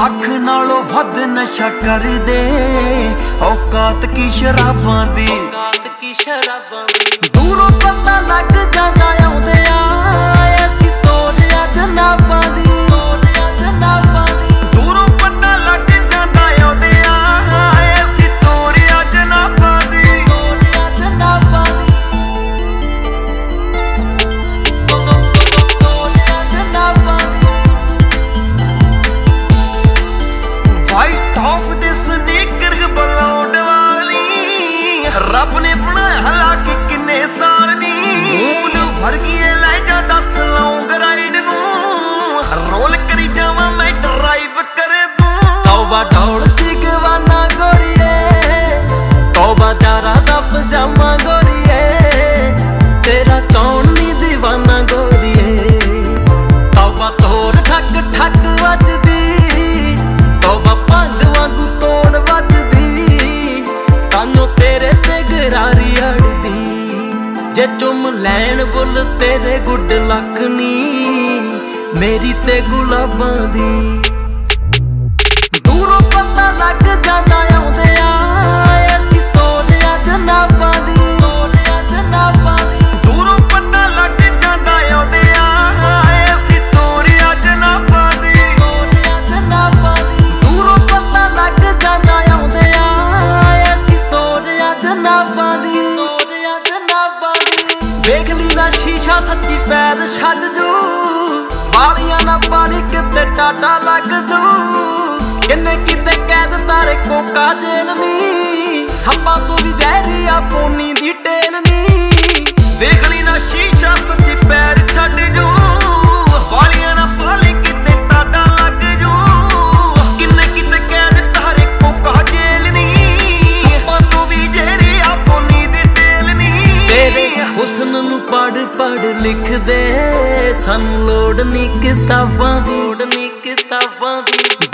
ਲੱਖ ਨਾਲੋਂ ਵੱਧ ਨਸ਼ਾ ਕਰਦੇ ਔਕਾਤ ਕੀ ਸ਼ਰਾਬਾਂ ਦੀ ਦੂਰੋਂ ਪਤਾ ਲੱਗ ਜਾਂਦਾ ਆਉਂਦੇ ਆ ਅਸੀਂ ਤੋਰਿਆ ਜਨਾਬਾਂ ਦੀ ਦੂਰੋਂ ਪਤਾ ਲੱਗ ਜਾਂਦਾ ਆਉਂਦੇ ਆ ਅਸੀਂ ਤੋਰਿਆ ਜਨਾਬਾਂ ਦੀ ਵਾਈਟ ਹਾਫ ਦੇ ਸਨੀਕਰ ਬਲਾਉਣ ਵਾਲੀ ਰੱਬ ਨੇ ਬਣਾਇਆ ਲਾ ਕੇ ਕਿੰਨੇ ਸਾਲ ਨੀ ਮੂਲ ਭਰ ਗਈ ਲੈ ਜਾ ਦੱਸ ਲੌਂਗ ਰਾਈਡ ਨੂੰ ਰੋਲ ਕਰੀ ਜਾਵਾਂ ਮੈਂ ਡਰਾਈਵ ਕਰ ਦੂੰ ਤੌਬਾ ਦੌੜ ਜਗਵਾਨਾ ਗੋਰੀਏ ਤੌਬਾ ਜਾਰਾ ਦਾ ਪਜਾਮਾ ਗੋਰੀਏ ਤੇਰਾ ਕੌਣ ਨੀ دیਵਾਨਾ ਗੋਰੀਏ ਤੌਬਾ ਤੋੜ ਠੱਕ ਠੱਕ ਵੱਜਦੀ ਤੌਬਾ ਭੰਗ ਵਾਂਗੂ ਤੋੜ ਵੱਜਦੀ ਕਾਨੋਂ ਤੇਰੇ ਤੇ ਗਰਾਰੀ ਅੜਦੀ ਜੇ ਚੁੰਮ ਲੈਣ ਬੁੱਲ ਤੇਰੇ ਗੁੱਡ ਲੱਖ ਨੀ ਮੇਰੀ ਤੇ ਗੁਲਾਬਾਂ ਦੀ ਦੂਰੋਂ ਪਤਾ ਲੱਗ ਜਾਂਦਾ ਆਉਂਦੇ ਆ ਅਸੀਂ ਤੋਰਿਆ ਜਨਾਬਾਂ ਦੀ ਦੂਰੋਂ ਪਤਾ ਲੱਗ ਜਾਂਦਾ ਆਉਂਦੇ ਆ ਅਸੀਂ ਤੋਰਿਆ ਜਨਾਬਾਂ ਦੀ ਦੂਰੋਂ ਪਤਾ ਲੱਗ ਜਾਂਦਾ ਆਉਂਦੇ ਆ ਅਸੀਂ ਤੋਰਿਆ ਜਨਾਬਾਂ ਦੀ ਵੇਖ ਲਈ ਨਾ ਸ਼ੀਸ਼ਾ ਸੱਚੀ ਪੈਰ ਛੱਡ ਜੂ ਵਾਲੀਆਂ ਨਾ ਪਾਣੀ ਕਿਤੇ ਟਾਟਾ ਲੱਗ ਜੂ ਕਿੰਨੇ ਕਿਤੇ ਕੈਦ ਤਾਰੇ ਕੋਕਾ ਜੇਲ ਨੀ ਸੱਪਾਂ ਤੋਂ ਵੀ ਜ਼ਹਿਰੀ ਆ ਪੋਨੀ ਦੀ ਟੇਲ ਨੀ ਵੇਖ ਲਈ ਨਾ ਸ਼ੀਸ਼ਾ ਸੱਚੀ ਪੈਰ ਛੱਡ ਜੂ ਵਾਲੀਆਂ ਨਾ ਪਾਣੀ ਕਿਤੇ ਟਾਟਾ ਲੱਗ ਜੂ ਕਿੰਨੇ ਕਿਤੇ ਕੈਦ ਤਾਰੇ ਕੋਕਾ ਜੇਲ ਨੀ ਸੱਪਾਂ ਤੋਂ ਵੀ ਜ਼ਹਿਰੀ ਆ ਪੋਨੀ ਦੀ ਟੇਲ ਨੀ ਤੇਰੇ ਹੁਸਨ ਨੂੰ ਪੜ ਪੜ ਲਿਖਦੇ ਸਾਨੂੰ ਲੋੜ ਨੀ ਕਿਤਾਬਾਂ ਦੀ